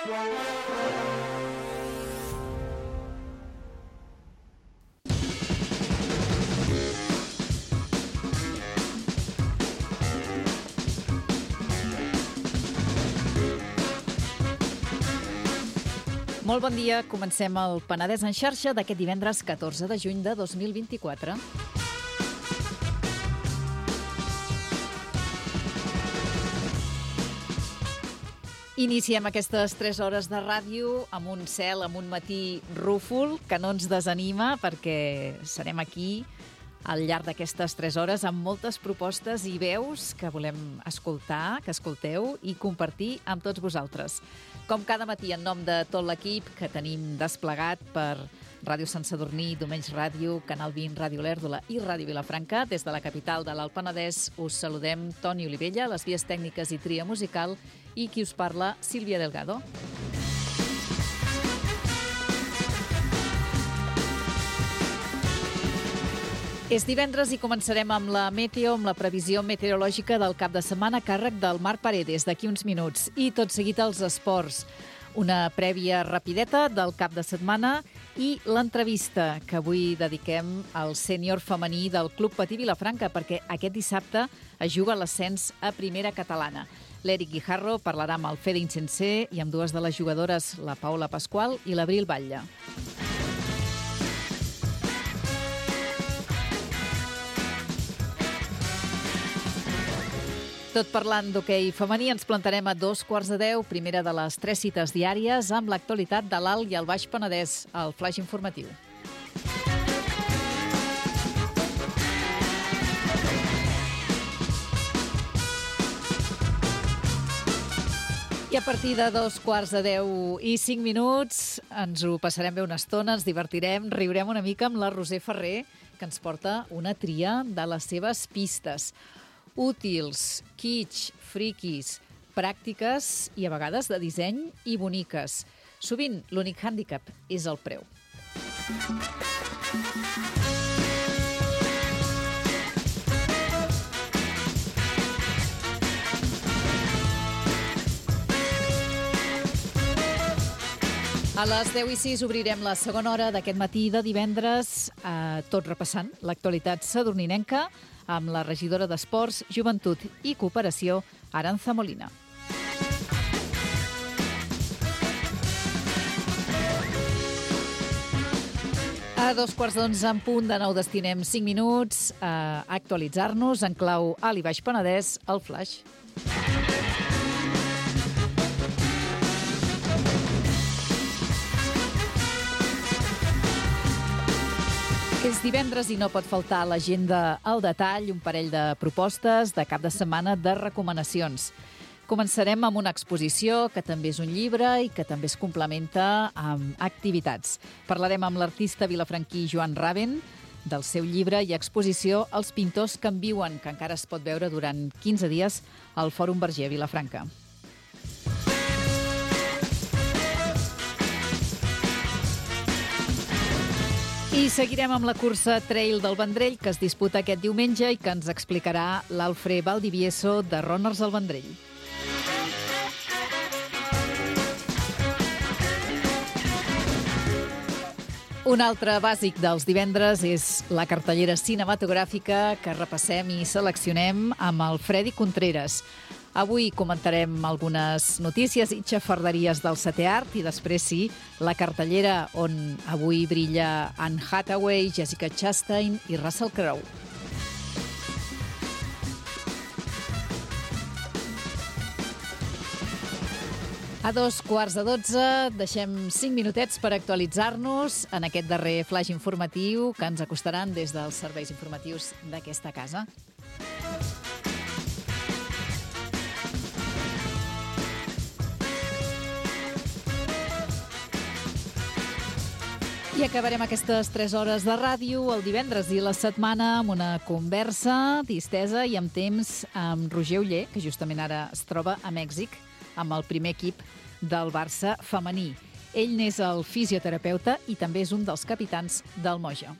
Molt bon dia, comencem el Penedès en xarxa d'aquest divendres 14 de juny de 2024. Iniciem aquestes 3 hores de ràdio amb un cel, amb un matí rúfol, que no ens desanima perquè serem aquí al llarg d'aquestes 3 hores amb moltes propostes i veus que volem escoltar, que escolteu i compartir amb tots vosaltres. Com cada matí, en nom de tot l'equip que tenim desplegat per Ràdio Sant Sadurní, Domenys Ràdio, Canal 20, Ràdio Olèrdola i Ràdio Vilafranca, des de la capital de l'Alt Penedès, us saludem Toni Olivella, les vies tècniques i tria musical, i qui us parla, Sílvia Delgado. És divendres i començarem amb la meteo, amb la previsió meteorològica del cap de setmana a càrrec del Marc Paredes, d'aquí uns minuts. I tot seguit els esports. Una prèvia rapideta del cap de setmana i l'entrevista que avui dediquem al sènior femení del Club Patí Vilafranca, perquè aquest dissabte es juga l'ascens a primera catalana. L'Eric Guijarro parlarà amb el Fede Insensé i amb dues de les jugadores, la Paula Pasqual i l'Abril Batlle. Tot parlant d'hoquei femení, ens plantarem a 2:15, primera de les 3 cites diàries, amb l'actualitat de l'Alt i el Baix Penedès, al Flaix Informatiu. I a partir de 2:10:05 ens ho passarem bé una estona, ens divertirem, riurem una mica amb la Roser Ferrer, que ens porta una tria de les seves pistes. Útils, kitsch, friquis, pràctiques i a vegades de disseny i boniques. Sovint l'únic hàndicap és el preu. A les 10:06 obrirem la segona hora d'aquest matí de divendres, tot repassant l'actualitat sadurninenca, amb la regidora d'Esports, Joventut i Cooperació, Aranza Molina. A 2:15 en punt, de nou destinem 5 minuts a actualitzar-nos en clau Alt i Baix Penedès, al Flaix. És divendres i no pot faltar a l'agenda al detall un parell de propostes de cap de setmana de recomanacions. Començarem amb una exposició que també és un llibre i que també es complementa amb activitats. Parlarem amb l'artista vilafranquí Joan Raven del seu llibre i exposició Els pintors que en viuen, que encara es pot veure durant 15 dies al Fòrum Verger Vilafranca. I seguirem amb la cursa Trail del Vendrell, que es disputa aquest diumenge i que ens explicarà l'Alfred Valdivieso de Runners al Vendrell. Un altre bàsic dels divendres és la cartellera cinematogràfica que repassem i seleccionem amb el Freddy Contreras. Avui comentarem algunes notícies i xafarderies del setè art i després, sí, la cartellera on avui brilla Anne Hathaway, Jessica Chastain i Russell Crowe. A 11:15 deixem 5 minutets per actualitzar-nos en aquest darrer flash informatiu que ens acostaran des dels serveis informatius d'aquesta casa. I acabarem aquestes 3 hores de ràdio el divendres i la setmana amb una conversa distesa i amb temps amb Roger Oller, que justament ara es troba a Mèxic amb el primer equip del Barça femení. Ell n'és el fisioterapeuta i també és un dels capitans del Moja.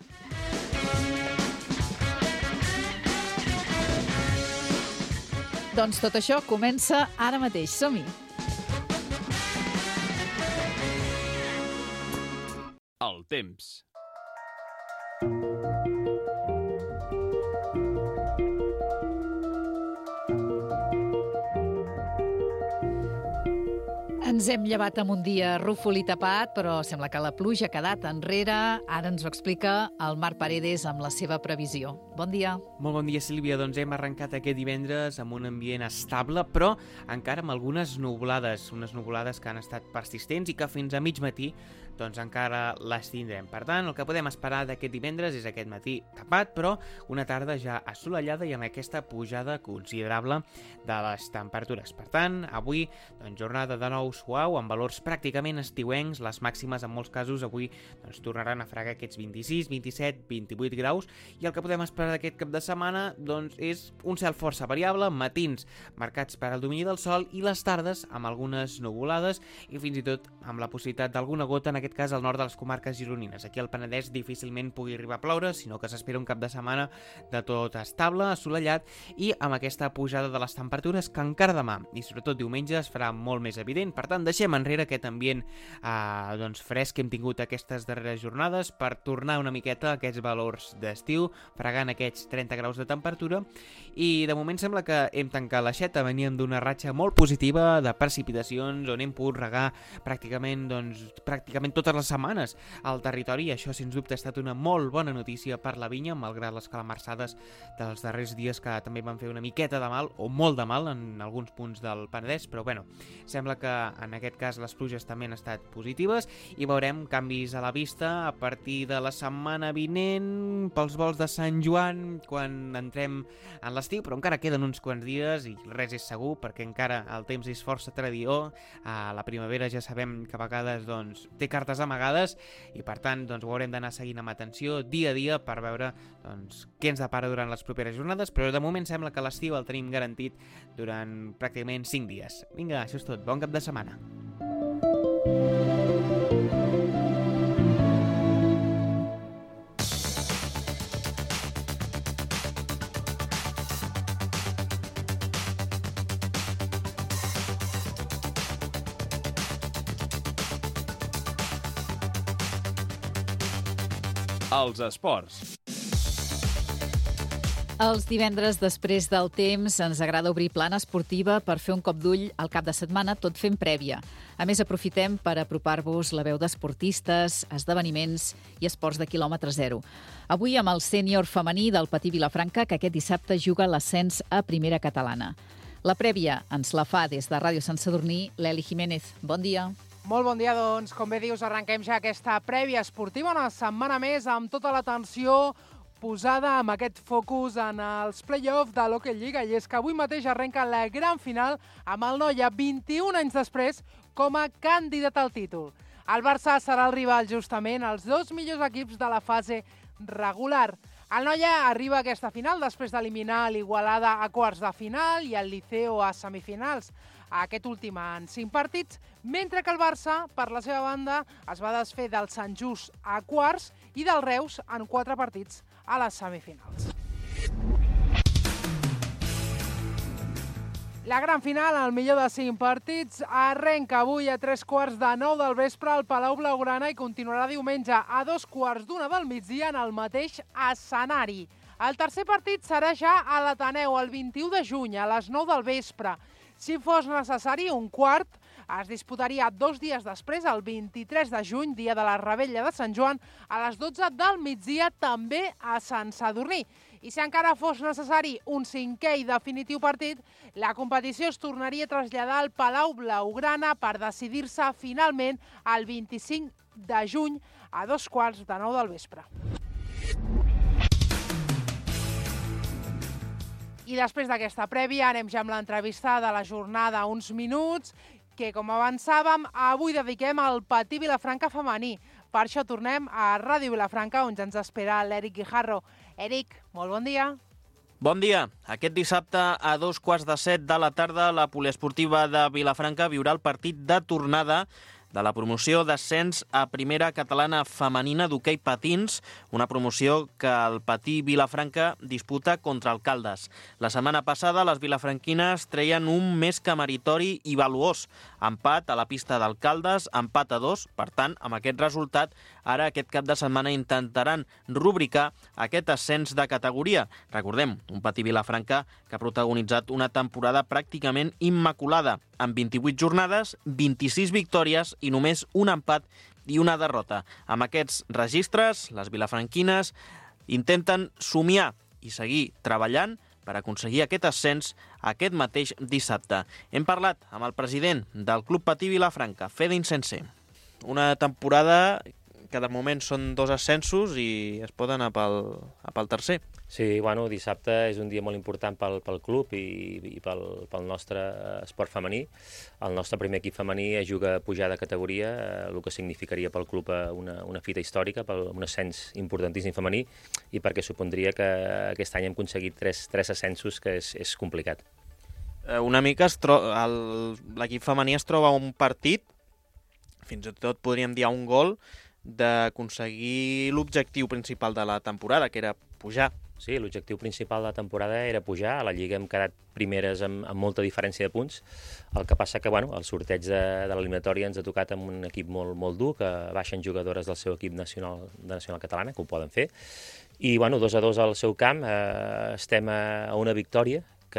Doncs tot això comença ara mateix. Som-hi! El temps. Ens hem llevat amb un dia rúfol i tapat, però sembla que la pluja ha quedat enrere. Ara ens ho explica el Marc Paredes amb la seva previsió. Bon dia. Molt bon dia, Sílvia. Doncs hem arrencat aquest divendres amb un ambient estable, però encara amb algunes nuvolades, unes nuvolades que han estat persistents i que fins a mig matí doncs encara les tindrem. Per tant, el que podem esperar d'aquest divendres és aquest matí tapat, però una tarda ja assolellada i amb aquesta pujada considerable de les temperatures. Per tant, avui, doncs, jornada de nou suau, amb valors pràcticament estiuencs, les màximes en molts casos avui doncs, tornaran a fregar aquests 26, 27, 28 graus, i el que podem esperar d'aquest cap de setmana doncs, és un cel força variable, matins marcats per al domini del sol i les tardes amb algunes nuvolades i fins i tot amb la possibilitat d'alguna gota, en aquest cas al nord de les comarques gironines. Aquí al Penedès difícilment pugui arribar a ploure, sinó que s'espera un cap de setmana de tot estable, assolellat i amb aquesta pujada de les temperatures que encara demà i sobretot diumenge es farà molt més evident. Per tant, deixem enrere aquest ambient doncs, fresc que hem tingut aquestes darreres jornades per tornar una miqueta a aquests valors d'estiu, fregant aquests 30 graus de temperatura, i de moment sembla que hem tancat l'aixeta. Veníem d'una ratxa molt positiva de precipitacions on hem pogut regar pràcticament totes les setmanes al territori, i això sens dubte ha estat una molt bona notícia per la vinya, malgrat les calamarsades dels darrers dies que també van fer una miqueta de mal, o molt de mal en alguns punts del Penedès, però bueno, sembla que en aquest cas les pluges també han estat positives i veurem canvis a la vista a partir de la setmana vinent pels vols de Sant Joan, quan entrem en l'estiu, però encara queden uns quants dies i res és segur perquè encara el temps és força tradió. A la primavera ja sabem que a vegades doncs, té cartes amagades i per tant doncs, ho haurem d'anar seguint amb atenció dia a dia per veure doncs, què ens depara durant les properes jornades, però de moment sembla que l'estiu el tenim garantit durant pràcticament 5 dies. Vinga, això és tot. Bon cap de setmana. Els esports. Els divendres després del temps ens agrada obrir plana esportiva per fer un cop d'ull al cap de setmana, tot fent prèvia. A més, aprofitem per apropar-vos la veu d'esportistes, esdeveniments i esports de quilòmetre zero. Avui amb el sènior femení del Patí Vilafranca, que aquest dissabte juga l'ascens a primera catalana. La prèvia ens la fa des de Ràdio Sant Sadurní l'Eli Jiménez. Bon dia. Molt bon dia, doncs. Com bé dius, arrenquem ja aquesta prèvia esportiva, una setmana més amb tota l'atenció posada amb aquest focus en els play-offs de l'Hockey Lliga, i és que avui mateix arrenca la gran final amb el Noia 21 anys després com a candidat al títol. El Barça serà el rival justament als dos millors equips de la fase regular. El Noia arriba a aquesta final després d'eliminar l'Igualada a quarts de final i el Liceo a semifinals, aquest últim en 5 partits, mentre que el Barça, per la seva banda, es va desfer del Sant Just a quarts i del Reus en 4 partits a les semifinals. La gran final, el millor de 5 partits, arrenca avui a 3:15 del vespre al Palau Blaugrana i continuarà diumenge a 2:15 del migdia en el mateix escenari. El tercer partit serà ja a l'Ateneu el 21 de juny a les 9 del vespre. Si fos necessari, un quart es disputaria 2 dies després, el 23 de juny, dia de la Revetlla de Sant Joan, a les 12 del migdia, també a Sant Sadurní. I si encara fos necessari un cinquè i definitiu partit, la competició es tornaria a traslladar al Palau Blaugrana per decidir-se finalment el 25 de juny a 2:15 del vespre. I després d'aquesta prèvia anem ja amb l'entrevista de la jornada, uns minuts que, com avançàvem, avui dediquem al Patí Vilafranca femení. Per això tornem a Ràdio Vilafranca, on ja ens espera l'Eric Guijarro. Eric, molt bon dia. Bon dia. Aquest dissabte a 2:15 de la tarda la poliesportiva de Vilafranca viurà el partit de tornada de la promoció d'ascens a primera catalana femenina d'hoquei patins, una promoció que el Patí Vilafranca disputa contra el Caldes. La setmana passada les vilafranquines treien un més que meritori i valuós empat a la pista del Caldes, empat a 2. Per tant, amb aquest resultat, ara aquest cap de setmana intentaran rubricar aquest ascens de categoria. Recordem, un Patí Vilafranca que ha protagonitzat una temporada pràcticament immaculada, amb 28 jornades, 26 victòries i només un empat i una derrota. Amb aquests registres, les vilafranquines intenten somiar i seguir treballant per aconseguir aquest ascens aquest mateix dissabte. Hem parlat amb el president del Club Patí Vilafranca, Fede Insenser. Una temporada que de moment són 2 ascensos i es pot anar pel tercer. Sí, bueno, dissabte és un dia molt important pel club i pel nostre esport femení. El nostre primer equip femení juga a pujar de categoria, el que significaria pel club una fita històrica, un ascens importantíssim femení, i perquè supondria que aquest any hem aconseguit 3 ascensos, que és complicat. Una mica l'equip femení es troba a un partit, fins i tot podríem dir a un gol, d'aconseguir l'objectiu principal de la temporada, que era pujar. Sí, l'objectiu principal de la temporada era pujar. A la Lliga hem quedat primeres amb molta diferència de punts. El que passa que el sorteig de l'eliminatòria ens ha tocat amb un equip molt dur, que baixen jugadores del seu equip nacional catalana, que ho poden fer. I 2-2 al seu camp, estem a una victòria,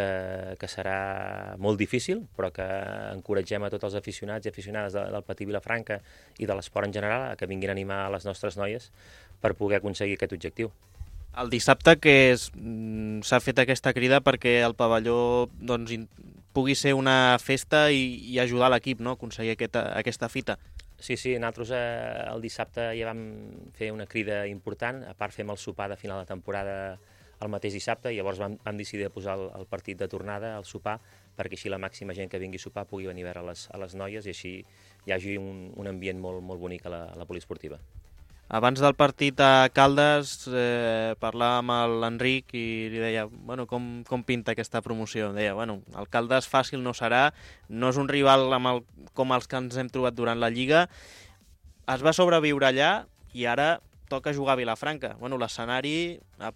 que serà molt difícil, però que encoratgem a tots els aficionats i aficionades del Patí Vilafranca i de l'esport en general a que vinguin a animar les nostres noies per poder aconseguir aquest objectiu. El dissabte que s'ha fet aquesta crida perquè el pavelló pugui ser una festa i ajudar l'equip, no?, a aconseguir aquesta fita. Sí, nosaltres el dissabte ja vam fer una crida important. A part fem el sopar de final de temporada el mateix dissabte, i llavors vam decidir posar el partit de tornada al sopar, perquè així la màxima gent que vingui a sopar pugui venir a veure les noies i així hi hagi un ambient molt bonic a la poliesportiva. Abans del partit a Caldes parlava amb l'Enric i li deia com pinta aquesta promoció. Em deia, el Caldes fàcil no serà, no és un rival com els que ens hem trobat durant la Lliga. Es va sobreviure allà i ara toca jugar a Vilafranca. L'escenari, a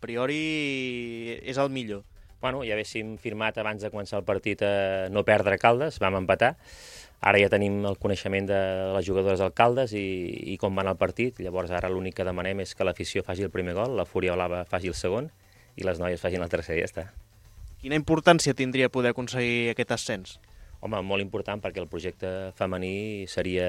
priori, és el millor. Ja haguéssim firmat abans de començar el partit no perdre Caldes, vam empatar. Ara ja tenim el coneixement de les jugadores del Caldes i com va anar el partit. Llavors ara l'únic que demanem és que l'afició faci el primer gol, la Fúria Blava faci el segon i les noies facin el tercer, i ja està. Quina importància tindria poder aconseguir aquest ascens? Home, molt important, perquè el projecte femení seria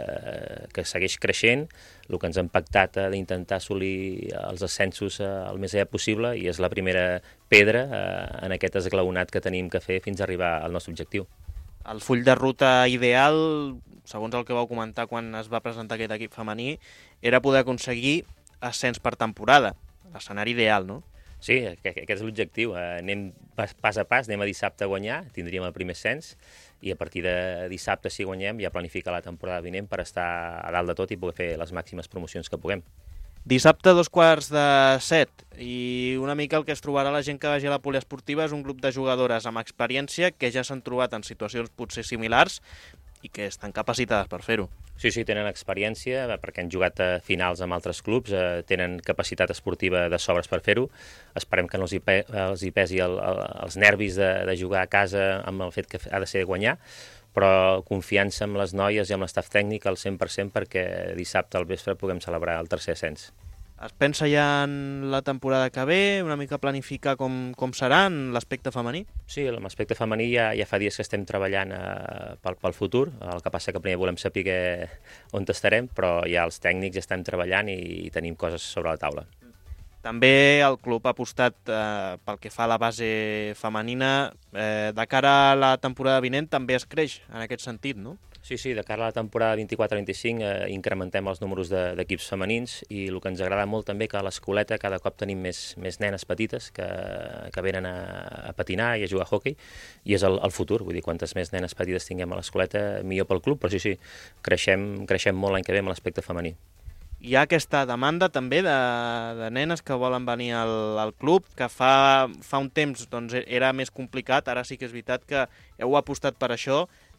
que segueix creixent, el que ens hem pactat d'intentar assolir els ascensos el més aviat possible, i és la primera pedra en aquest esglaonat que tenim que fer fins a arribar al nostre objectiu. El full de ruta ideal, segons el que vau comentar quan es va presentar aquest equip femení, era poder aconseguir ascens per temporada, l'escenari ideal, no? Sí, aquest és l'objectiu. Anem pas a pas, anem a dissabte a guanyar, tindríem el primer ascens, i a partir de dissabte, si guanyem, ja planificar la temporada vinent per estar a dalt de tot i poder fer les màximes promocions que puguem. Dissabte, 6:45, i una mica el que es trobarà la gent que vagi a la poliesportiva és un grup de jugadores amb experiència que ja s'han trobat en situacions potser similars i que estan capacitades per fer-ho. Sí, tenen experiència, perquè han jugat a finals amb altres clubs, tenen capacitat esportiva de sobres per fer-ho. Esperem que no els hi pesi els nervis de jugar a casa amb el fet que ha de ser guanyar, però confiança en les noies i amb l'estaf tècnic al 100% perquè dissabte al vespre puguem celebrar el tercer ascens. Es pensa ja en la temporada que ve, una mica planificar com serà en l'aspecte femení? Sí, en l'aspecte femení ja fa dies que estem treballant pel futur. El que passa que primer volem saber on estarem, però ja els tècnics ja estem treballant i tenim coses sobre la taula. També el club ha apostat pel que fa a la base femenina. De cara a la temporada vinent també es creix en aquest sentit, no? Sí, de cara a la temporada 24-25 incrementem els números d'equips femenins, i el que ens agrada molt també que a l'escoleta cada cop tenim més nenes petites que venen a patinar i a jugar a hoquei, i és el futur. Vull dir, quantes més nenes petites tinguem a l'escoleta, millor pel club, però sí, creixem molt l'any que ve amb l'aspecte femení. Hi ha aquesta demanda també de nenes que volen venir al club, que fa un temps era més complicat, ara sí que és veritat que heu apostat per això.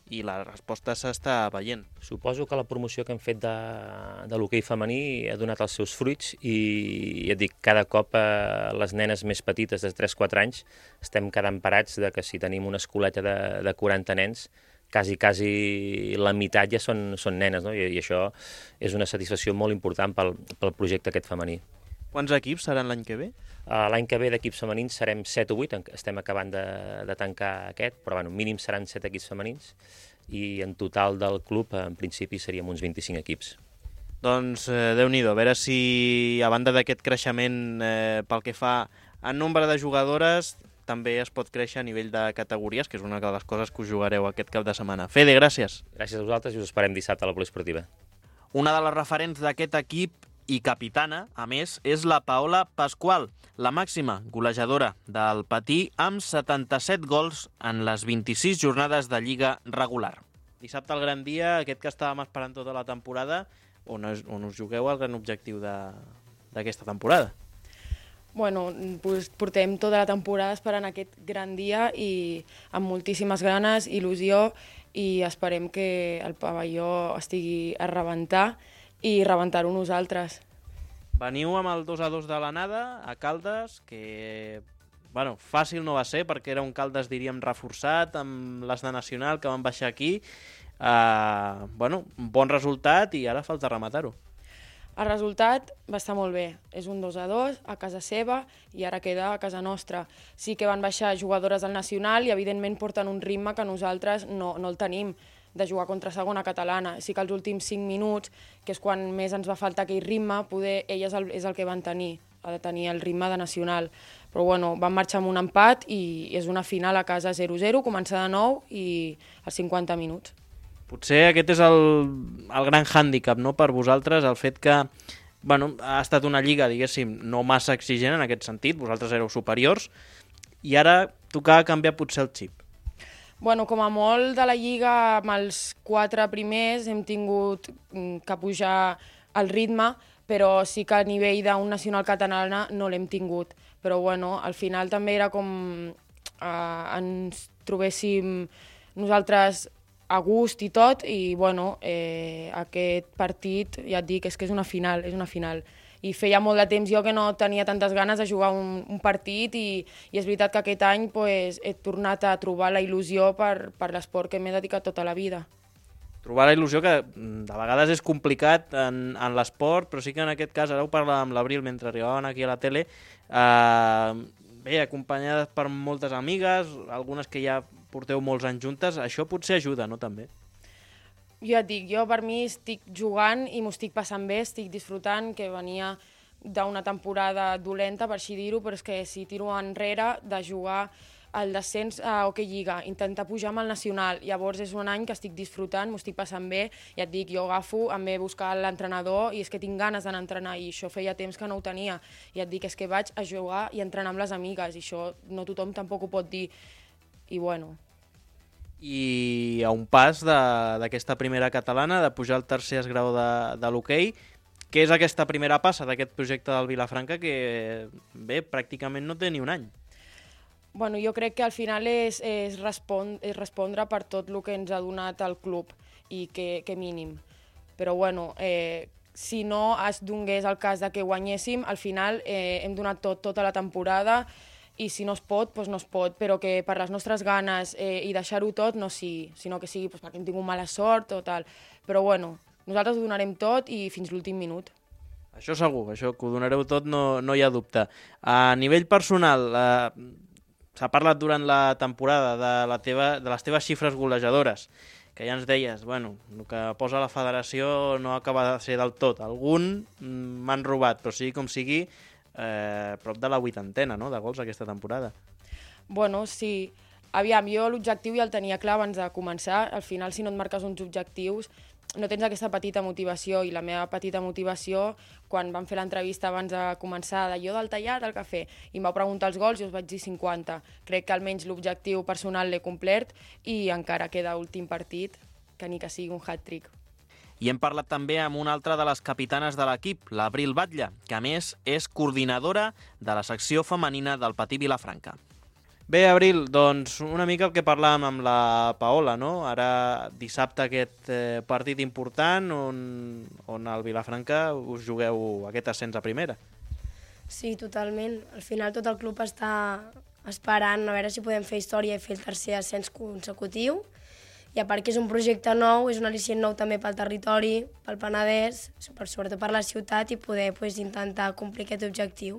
i la resposta s'està veient. Suposo que la promoció que hem fet de l'hoquei femení ha donat els seus fruits i ja et dic, cada cop les nenes més petites de 3-4 anys estem quedant parats de que si tenim una escoleta de 40 nens, quasi la meitat ja són nenes, no? I això és una satisfacció molt important pel projecte aquest femení. Quants equips seran l'any que ve? L'any que ve d'equips femenins serem 7 o 8, estem acabant de tancar aquest, però bueno, mínim seran 7 equips femenins i en total del club en principi seríem uns 25 equips. Doncs Déu-n'hi-do, a veure si a banda d'aquest creixement pel que fa en nombre de jugadores també es pot créixer a nivell de categories, que és una de les coses que us jugareu aquest cap de setmana. Fede, gràcies. Gràcies a vosaltres i us esperem dissabte a la poliesportiva. Una de les referents d'aquest equip i capitana, a més, és la Paola Pascual, la màxima golejadora del Patí amb 77 gols en les 26 jornades de Lliga regular. Dissabte el gran dia, aquest que estàvem esperant tota la temporada, on us jugueu el gran objectiu d'aquesta temporada. Bueno, doncs portem tota la temporada esperant aquest gran dia i amb moltíssimes ganes, il·lusió i esperem que el pavelló estigui a rebentar i rebentar-ho nosaltres. Veniu amb el 2-2 de l'anada a Caldes, que fàcil no va ser perquè era un Caldes, diríem, reforçat amb les de Nacional que van baixar aquí. Un bon resultat i ara falta rematar-ho. El resultat va estar molt bé. És un 2-2 a casa seva i ara queda a casa nostra. Sí que van baixar jugadores del Nacional i evidentment porten un ritme que nosaltres no el tenim, de jugar contra segona catalana. Sí que els últims 5 minuts, que és quan més ens va faltar aquell ritme, poder elles és el que van tenir, ha de tenir el ritme de Nacional. Però van marxar amb un empat i és una final a casa 0-0, començar de nou i als 50 minuts. Potser aquest és el gran hàndicap, no?, per vosaltres, el fet que ha estat una lliga, diguéssim, no massa exigent en aquest sentit, vosaltres éreu superiors, i ara tocava canviar potser el xip. Com a molt de la lliga, amb els 4 primers hem tingut que pujar el ritme, però sí que a nivell d'un nacional catalana no l'hem tingut. Però al final també era com ens trobéssim nosaltres a gust i tot, i aquest partit, ja et dic, és que és una final. I feia molt de temps jo que no tenia tantes ganes de jugar un partit i és veritat que aquest any he tornat a trobar la il·lusió per l'esport que m'he dedicat tota la vida. Trobar la il·lusió que de vegades és complicat en l'esport, però sí que en aquest cas, ara ho parlàvem amb l'Abril mentre arribaven aquí a la tele, acompanyades per moltes amigues, algunes que ja porteu molts anys juntes, això potser ajuda, no, també? Jo et dic, per mi estic jugant i m'ho estic passant bé, estic disfrutant, que venia d'una temporada dolenta, per així dir-ho, però és que si tiro enrere de jugar el descens a Hockey Lliga, intentar pujar amb el Nacional, llavors és un any que estic disfrutant, m'ho estic passant bé, ja et dic, jo agafo, em ve a buscar l'entrenador i és que tinc ganes d'anar a entrenar i això feia temps que no ho tenia, i et dic, és que vaig a jugar i entrenar amb les amigues i això no tothom tampoc ho pot dir, i a un pas d'aquesta primera catalana, de pujar al tercer esgrau de l'hoquei, què és aquesta primera passa d'aquest projecte del Vilafranca que, pràcticament no té ni un any? Jo crec que al final és respondre per tot el que ens ha donat el club i que mínim. Però si no es donés el cas de que guanyéssim, al final hem donat tota la temporada i si no es pot, doncs no es pot, però que per les nostres ganes i deixar-ho tot no sigui, sinó que sigui perquè hem tingut mala sort o tal. Però nosaltres ho donarem tot i fins l'últim minut. Això segur, això que ho donareu tot no hi ha dubte. A nivell personal, s'ha parlat durant la temporada de les teves xifres golejadores, que ja ens deies, el que posa la federació no acaba de ser del tot. Algun m'han robat, però sigui com sigui, prop de la 80ena, no?, de gols aquesta temporada. Sí. Aviam, jo l'objectiu ja el tenia clar abans de començar. Al final, si no et marques uns objectius, no tens aquesta petita motivació, i la meva petita motivació, quan vam fer l'entrevista abans de començar, d'allò del tallat, del cafè, i em vau preguntar els gols i us vaig dir 50. Crec que almenys l'objectiu personal l'he complert i encara queda últim partit, que ni que sigui un hat-trick. I hem parlat també amb una altra de les capitanes de l'equip, l'Abril Batlle, que a més és coordinadora de la secció femenina del Patí Vilafranca. Bé, Abril, doncs una mica el que parlàvem amb la Paola, no? Ara dissabte aquest partit important on al Vilafranca us jugueu aquest ascens a primera. Sí, totalment. Al final tot el club està esperant a veure si podem fer història i fer el tercer ascens consecutiu. I a part que és un projecte nou, és un al·licient nou també pel territori, pel Penedès, sobretot per la ciutat, i poder intentar complir aquest objectiu.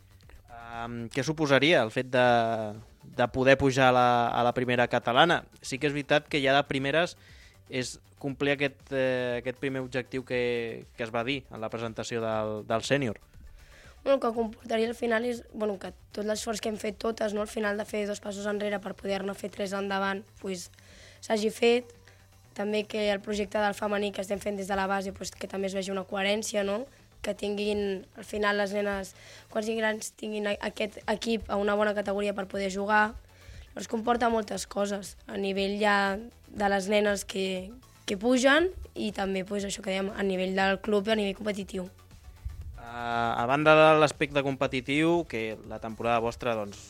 Què suposaria el fet de poder pujar a la primera catalana? Sí que és veritat que ja de primeres és complir aquest primer objectiu que es va dir en la presentació del sènior. El que comportaria al final és que tot l'esforç que hem fet totes, al final de fer 2 passos enrere per poder-ne fer 3 endavant, s'hagi fet. També que el projecte del femení que estem fent des de la base, que també es vegi una coherència, que tinguin, al final les nenes, quan siguin grans, tinguin aquest equip a una bona categoria per poder jugar. Llavors comporta moltes coses, a nivell ja de les nenes que pugen i també això que dèiem, a nivell del club i a nivell competitiu. A banda de l'aspecte competitiu, que la temporada vostra,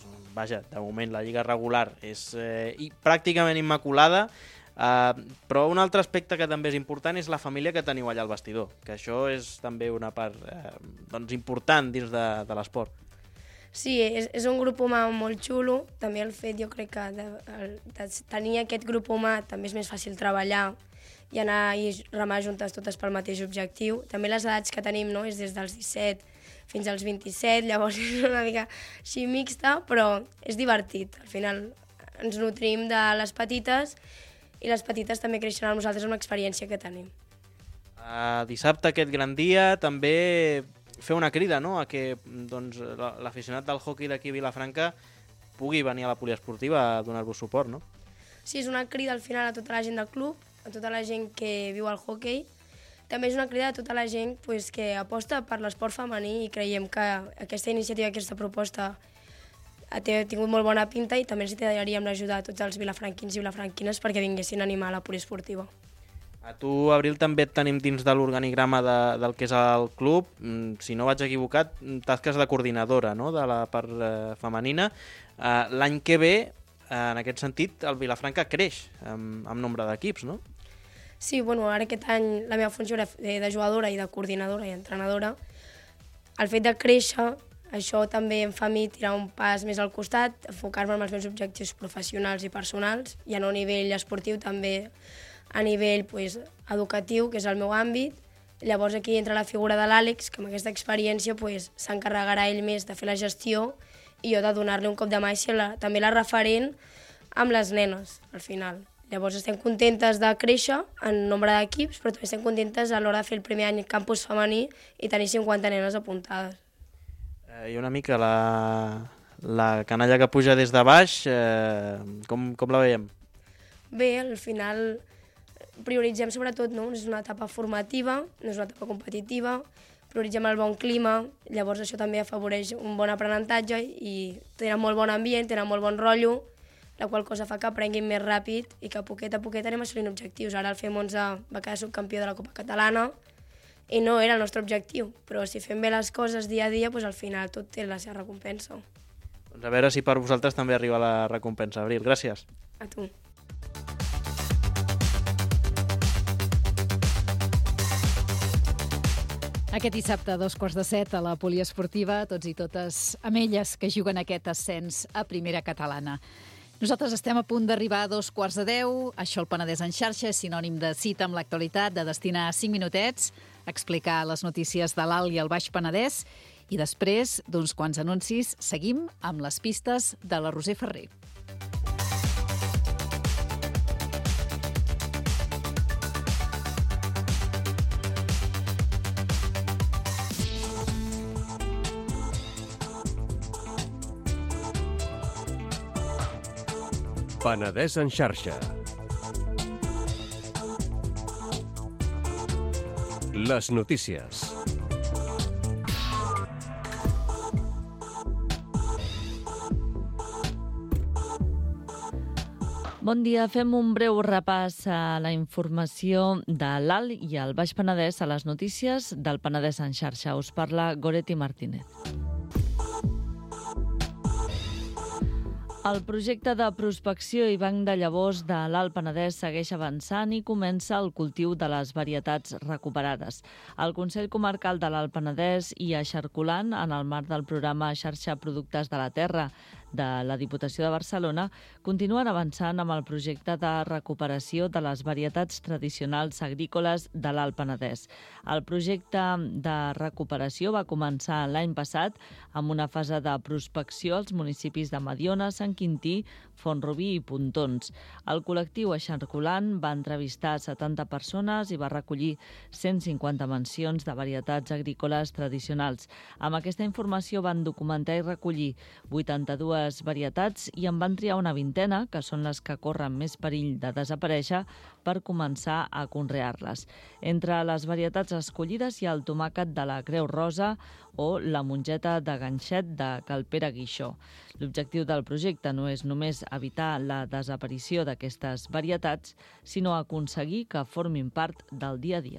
de moment la lliga regular és pràcticament immaculada, però un altre aspecte que també és important és la família que teniu allà al vestidor, que això és també una part important dins de l'esport. Sí, és un grup humà molt xulo, també el fet jo crec que de tenir aquest grup humà també és més fàcil treballar i anar i remar juntes totes pel mateix objectiu. També les edats que tenim és des dels 17 fins als 27, llavors és una mica així mixta, però és divertit. Al final ens nutrim de les petites i les petites també creixen amb nosaltres una experiència que tenim. Dissabte, aquest gran dia, també fer una crida a que l'aficionat del hoquei d'aquí a Vilafranca pugui venir a la poliesportiva a donar-vos suport, no? Sí, és una crida al final a tota la gent del club, a tota la gent que viu al hoquei. També és una crida a tota la gent que aposta per l'esport femení i creiem que aquesta iniciativa, aquesta proposta ha tingut molt bona pinta i també ens intentaríem d'ajudar a tots els vilafranquins i vilafranquines perquè vinguessin a animar la poliesportiva. A tu, Abril, també et tenim dins de l'organigrama del que és el club. Si no vaig equivocat, tasques de coordinadora, no?, de la part femenina. L'any que ve, en aquest sentit, el Vilafranca creix amb nombre d'equips, no? Sí, ara aquest any la meva funció era de jugadora i de coordinadora i entrenadora. El fet de créixer, això també em fa a mi tirar un pas més al costat, enfocar-me en els meus objectius professionals i personals, i no a nivell esportiu, també a nivell educatiu, que és el meu àmbit. Llavors aquí entra la figura de l'Àlex, que amb aquesta experiència s'encarregarà ell més de fer la gestió i jo de donar-li un cop de mà i ser també la referent amb les nenes, al final. Llavors estem contentes de créixer en nombre d'equips, però també estem contentes a l'hora de fer el primer any campus femení i tenir 50 nenes apuntades. I una mica la canalla que puja des de baix, com la veiem? Bé, al final prioritzem sobretot, és una etapa formativa, no és una etapa competitiva, prioritzem el bon clima, llavors això també afavoreix un bon aprenentatge i tenen molt bon ambient, tenen molt bon rotllo, la qual cosa fa que aprenguin més ràpid i que a poquet anem assolint objectius. Ara el FEM11 va quedar subcampió de la Copa Catalana i no era el nostre objectiu, però si fem bé les coses dia a dia, al final tot té la seva recompensa. A veure si per vosaltres també arriba la recompensa. Abril, gràcies. A tu. Aquest dissabte a 7:15 a la poliesportiva, tots i totes amb elles que juguen aquest ascens a primera catalana. Nosaltres estem a punt d'arribar a 9:15. Això el Penedès en xarxa és sinònim de cita amb l'actualitat, de destinar 5 minutets a explicar les notícies de l'Alt i el Baix Penedès i després d'uns quants anuncis seguim amb les pistes de la Roser Ferrer. Penedès en xarxa. Les notícies. Bon dia, fem un breu repàs a la informació de l'Alt i el Baix Penedès a les notícies del Penedès en xarxa. Us parla Goretti Martínez. El projecte de prospecció i banc de llavors de l'Alt Penedès segueix avançant i comença el cultiu de les varietats recuperades. El Consell Comarcal de l'Alt Penedès i Eixarcolant, en el marc del programa Xarxa Productes de la Terra de la Diputació de Barcelona, continuen avançant amb el projecte de recuperació de les varietats tradicionals agrícoles de l'Alt Penedès. El projecte de recuperació va començar l'any passat amb una fase de prospecció als municipis de Mediona, Sant Quintí, Font-rubí i Pontons. El col·lectiu Eixarcolant va entrevistar 70 persones i va recollir 150 mencions de varietats agrícoles tradicionals. Amb aquesta informació van documentar i recollir 82 varietats i en van triar una vintena, que són les que corren més perill de desaparèixer, per començar a conrear-les. Entre les varietats escollides hi ha el tomàquet de la Creu Rosa o la mongeta de ganxet de Calpera Guixó. L'objectiu del projecte no és només evitar la desaparició d'aquestes varietats, sinó aconseguir que formin part del dia a dia.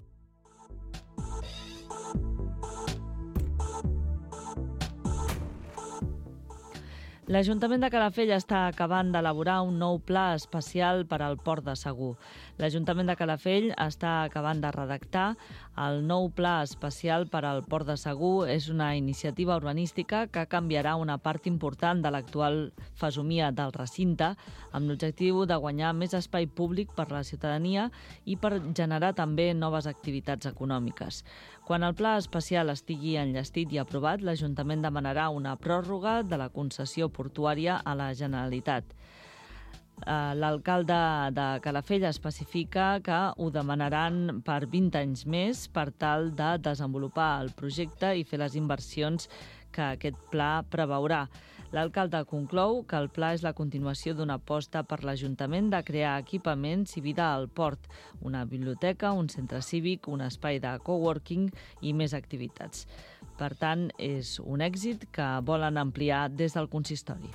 L'Ajuntament de Calafell està acabant d'elaborar un nou pla especial per al Port de Segur. L'Ajuntament de Calafell està acabant de redactar el nou pla especial per al Port de Segur. És una iniciativa urbanística que canviarà una part important de l'actual fesomia del recinte, amb l'objectiu de guanyar més espai públic per a la ciutadania i per generar també noves activitats econòmiques. Quan el pla especial estigui enllestit i aprovat, l'Ajuntament demanarà una pròrroga de la concessió portuària a la Generalitat. L'alcalde de Calafell especifica que ho demanaran per 20 anys més per tal de desenvolupar el projecte i fer les inversions que aquest pla preveurà. L'alcalde conclou que el pla és la continuació d'una aposta per l'Ajuntament de crear equipaments i vida al port, una biblioteca, un centre cívic, un espai de coworking i més activitats. Per tant, és un èxit que volen ampliar des del consistori.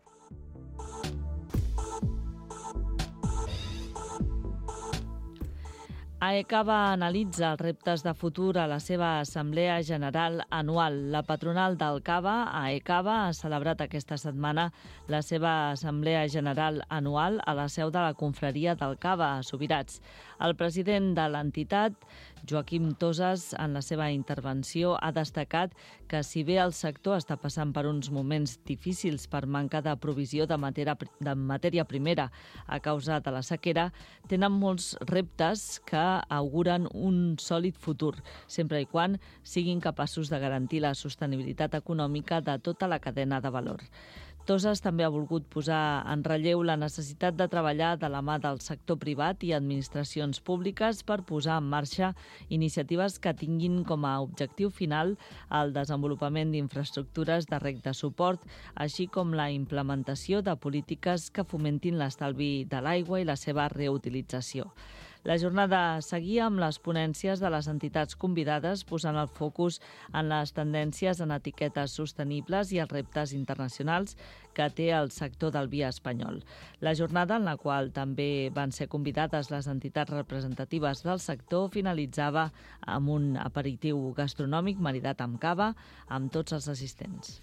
AECABA analitza els reptes de futur a la seva Assemblea General anual. La patronal del CABA, AECABA, ha celebrat aquesta setmana la seva Assemblea General anual a la seu de la confraria del CABA, a Subirats. El president de l'entitat, Joaquim Tosas, en la seva intervenció ha destacat que si bé el sector està passant per uns moments difícils per manca de provisió de matèria primera a causa de la sequera, tenen molts reptes que auguren un sòlid futur, sempre i quan siguin capaços de garantir la sostenibilitat econòmica de tota la cadena de valor. Tosas també ha volgut posar en relleu la necessitat de treballar de la mà del sector privat i administracions públiques per posar en marxa iniciatives que tinguin com a objectiu final el desenvolupament d'infraestructures de reg de suport, així com la implementació de polítiques que fomentin l'estalvi de l'aigua i la seva reutilització. La jornada seguia amb les ponències de les entitats convidades, posant el focus en les tendències en etiquetes sostenibles i els reptes internacionals que té el sector del vi espanyol. La jornada, en la qual també van ser convidades les entitats representatives del sector, finalitzava amb un aperitiu gastronòmic maridat amb cava amb tots els assistents.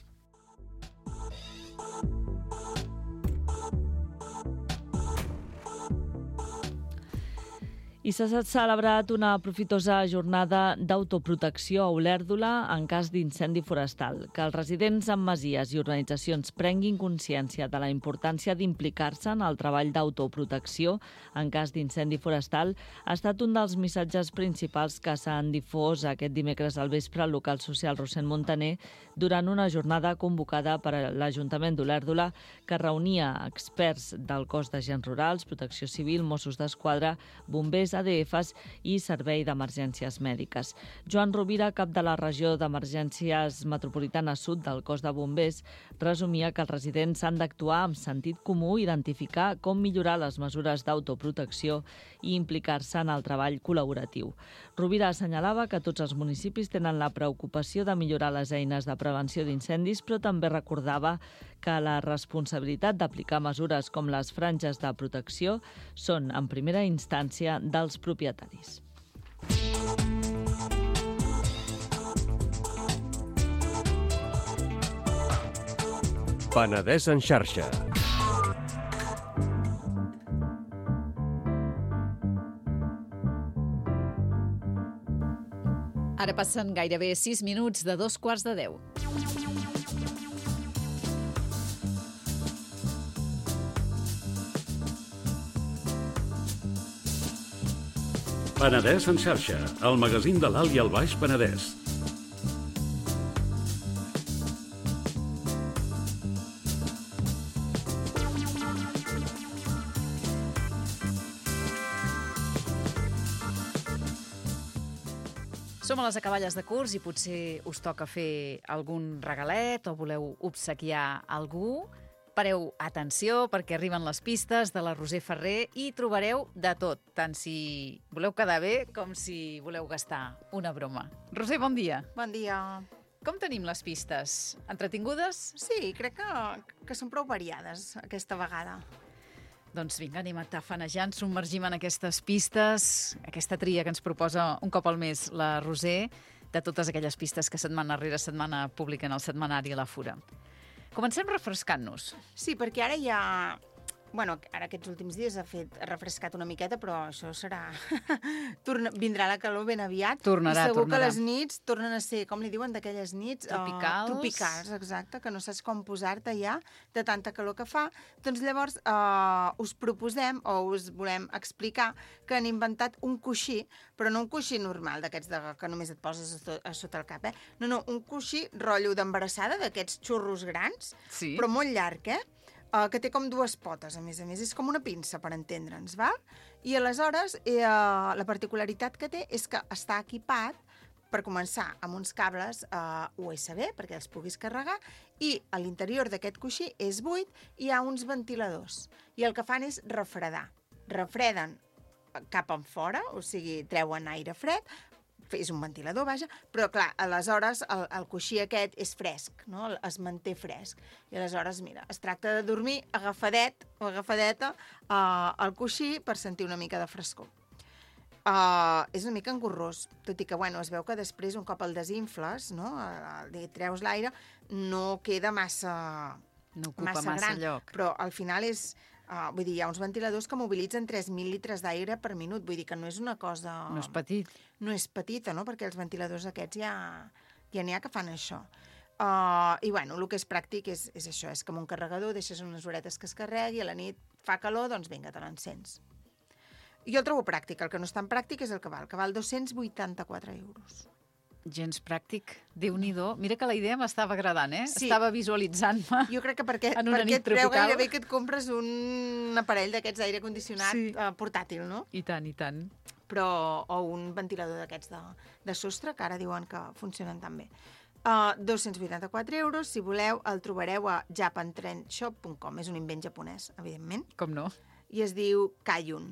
I s'ha celebrat una profitosa jornada d'autoprotecció a Olèrdola en cas d'incendi forestal. Que els residents en masies i organitzacions prenguin consciència de la importància d'implicar-se en el treball d'autoprotecció en cas d'incendi forestal ha estat un dels missatges principals que s'han difós aquest dimecres al vespre al local social Rossend Montaner durant una jornada convocada per l'Ajuntament d'Olèrdola que reunia experts del cos d'agents rurals, protecció civil, Mossos d'Esquadra, bombers, ADFs i Servei d'Emergències Mèdiques. Joan Rovira, cap de la regió d'Emergències Metropolitana Sud del cos de bombers, resumia que els residents han d'actuar amb sentit comú, identificar com millorar les mesures d'autoprotecció i implicar-se en el treball col·laboratiu. Rovira assenyalava que tots els municipis tenen la preocupació de millorar les eines de prevenció d'incendis, però també recordava que la responsabilitat d'aplicar mesures com les franges de protecció són, en primera instància, dels propietaris. Penedès en xarxa. Ara passen gairebé 6 minuts de 2:15. Penedès en xarxa, el magazín de l'Alt i el Baix Penedès. Som a les acaballes de curs i potser us toca fer algun regalet o voleu obsequiar algú. Pareu atenció perquè arriben les pistes de la Roser Ferrer i trobareu de tot, tant si voleu quedar bé com si voleu gastar una broma. Roser, bon dia. Bon dia. Com tenim les pistes? Entretingudes? Sí, crec que són prou variades aquesta vegada. Doncs vinga, anem a tafanejant, submergim en aquestes pistes, aquesta tria que ens proposa un cop al mes la Roser, de totes aquelles pistes que setmana rere setmana publiquen al setmanari La Fura. Comencem refrescant-nos. Sí, perquè ara ja... Bueno, ara aquests últims dies ha refrescat una miqueta, però això serà... Vindrà la calor ben aviat. Tornarà. I segur que les nits tornen a ser, com li diuen, d'aquelles nits... Tropicals. Tropicals, exacte, que no saps com posar-te ja de tanta calor que fa. Doncs llavors us proposem, o us volem explicar, que han inventat un coixí, però no un coixí normal, d'aquests que només et poses a sota el cap, No, un coixí rotllo d'embarassada, d'aquests xurros grans, sí, però molt llarg, que té com dues potes, a més. És com una pinça, per entendre'ns, val? I aleshores, la particularitat que té és que està equipat, per començar, amb uns cables USB, perquè els puguis carregar, i a l'interior d'aquest coixí és buit, hi ha uns ventiladors. I el que fan és refredar. Refreden cap en fora, o sigui, treuen aire fred, és un ventilador, vaja, però clar, aleshores el coixí aquest és fresc, no? Es manté fresc. I aleshores, mira, es tracta de dormir agafadet o agafadeta al coixí per sentir una mica de frescor. És una mica engorrós, tot i que, bueno, es veu que després, un cop el desinfles, no? Treus l'aire, no queda massa... No ocupa massa lloc. Però al final és... vull dir, hi ha uns ventiladors que mobilitzen 3.000 litres d'aire per minut. Vull dir que no és una cosa... No és petit. No és petita, no? Perquè els ventiladors aquests ja n'hi ha que fan això. I, bueno, el que és pràctic és això, és com un carregador, deixes unes horetes que es carregui, a la nit fa calor, doncs vinga, te l'encens. Jo el trobo pràctic. El que no és tan pràctic és el que val 284 euros. Gens pràctic, Déu-n'hi-do. Mira que la idea m'estava agradant, Sí. Estava visualitzant-me. Jo crec que perquè et treu gairebé que et compres un aparell d'aquests d'aire condicionat portàtil, no? I tant, i tant. O un ventilador d'aquests de sostre, que ara diuen que funcionen tan bé. 284 euros, si voleu, el trobareu a japantrendshop.com. És un invent japonès, evidentment. Com no? I es diu Kayun.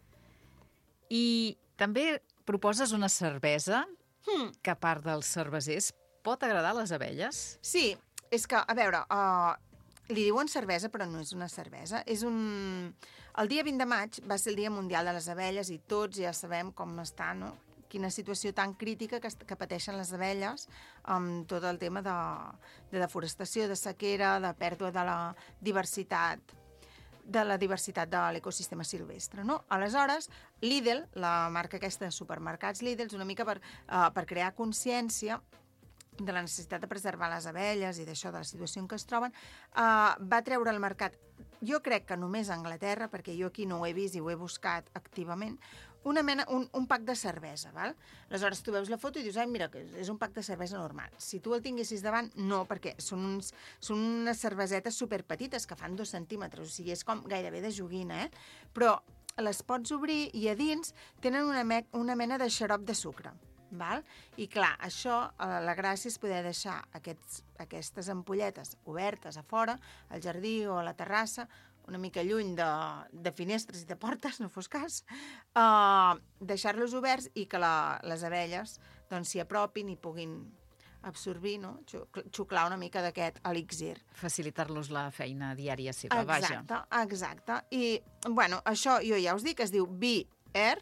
I també proposes una cervesa que, a part dels cervesers, pot agradar a les abelles? Sí, és que, a veure, li diuen cervesa, però no és una cervesa. El dia 20 de maig va ser el Dia Mundial de les Abelles i tots ja sabem com està, no? Quina situació tan crítica que pateixen les abelles amb tot el tema de deforestació, de sequera, de pèrdua de la diversitat de l'ecosistema silvestre, no? Aleshores, Lidl, la marca aquesta de supermercats Lidl, és una mica per crear consciència de la necessitat de preservar les abelles i d'això, de la situació en què es troben, va treure al mercat, jo crec que només a Anglaterra, perquè jo aquí no ho he vist i ho he buscat activament, un pack de cervesa, val? Aleshores tu veus la foto i dius, mira, que és un pack de cervesa normal. Si tu el tinguessis davant, no, perquè són unes cervesetes superpetites que fan 2 centímetres, o sigui, és com gairebé de joguina, però les pots obrir i a dins tenen una mena de xarop de sucre. Val? I clar, això, la gràcia és poder deixar aquestes ampolletes obertes a fora, al jardí o a la terrassa, una mica lluny de finestres i de portes, no fos cas, deixar-los oberts i que les abelles s'hi apropin i puguin absorbir, no? Xuclar una mica d'aquest elixir. Facilitar-los la feina diària seva, vaja. Exacte. I, bueno, això jo ja us dic, es diu Be-R,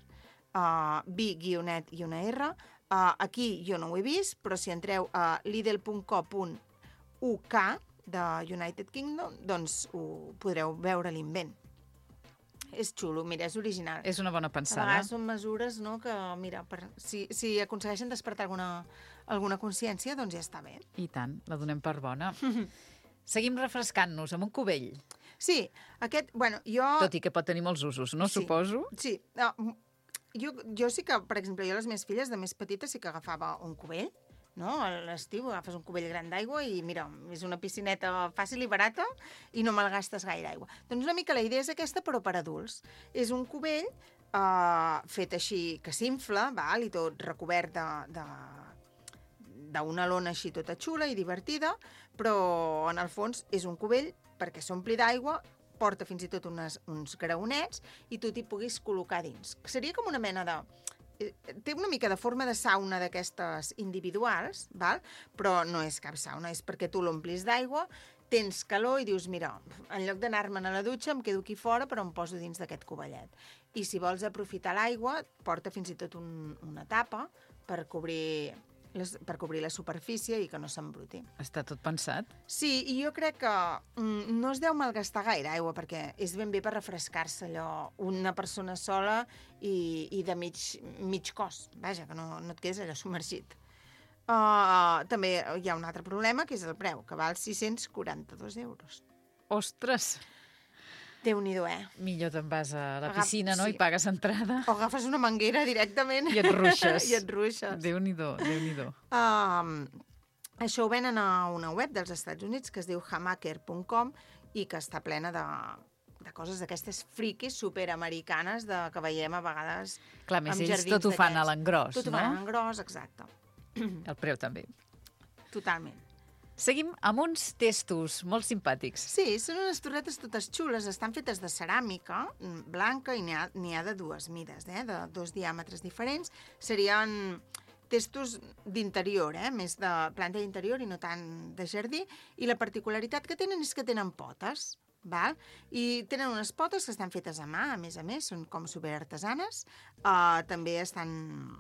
B-I-R. Aquí jo no ho he vist, però si entreu a lidl.co.uk, de United Kingdom, doncs ho podreu veure l'invent. És xulo, mira, és original. És una bona pensada. A vegades són mesures, no?, que, mira, si aconsegueixen despertar alguna consciència, doncs ja està bé. I tant, la donem per bona. Seguim refrescant-nos amb un cubell. Sí, aquest, bueno, jo... Tot i que pot tenir molts usos, no? Sí, Suposo. Sí. Jo sí que, per exemple, jo les meves filles de més petites sí que agafava un cubell, no? A l'estiu agafes un cubell gran d'aigua i, mira, és una piscineta fàcil i barata i no malgastes gaire aigua. Doncs una mica la idea és aquesta, però per adults. És un cubell fet així, que s'infla, i tot recobert d'una lona així tota xula i divertida, però en el fons és un cubell perquè s'ompli d'aigua, porta fins i tot uns graonets i tu t'hi puguis col·locar dins. Seria com una mena de... Té una mica de forma de sauna d'aquestes individuals, però no és cap sauna, és perquè tu l'omplis d'aigua, tens calor i dius, mira, en lloc d'anar-me'n a la dutxa em quedo aquí fora però em poso dins d'aquest covellet. I si vols aprofitar l'aigua, porta fins i tot una tapa per cobrir la superfície i que no s'embruti. Està tot pensat? Sí, i jo crec que no es deu malgastar gaire aigua, perquè és ben bé per refrescar-se allò, una persona sola i de mig cos. Vaja, que no et quedes allò submergit. També hi ha un altre problema, que és el preu, que val 642 euros. Ostres! Déu-n'hi-do, Millor te'n vas a la piscina, no? Sí. I pagues entrada. O agafes una manguera directament. I et ruixes. I et ruixes. Déu-n'hi-do, Déu-n'hi-do. Això ho venen a una web dels Estats Units que es diu hamaker.com i que està plena de coses d'aquestes friquis superamericanes que veiem a vegades Clar, més amb ells jardins tot ho fan a l'engròs, no? Tot ho fan a l'engròs, exacte. El preu també. Totalment. Seguim amb uns testos molt simpàtics. Sí, són unes torretes totes xules, estan fetes de ceràmica blanca i n'hi ha de dues mides, de 2 diàmetres diferents. Serien testos d'interior, més de planta d'interior i no tant de jardí, i la particularitat que tenen és que tenen potes, i tenen unes potes que estan fetes a mà, a més, són com superartesanes, també estan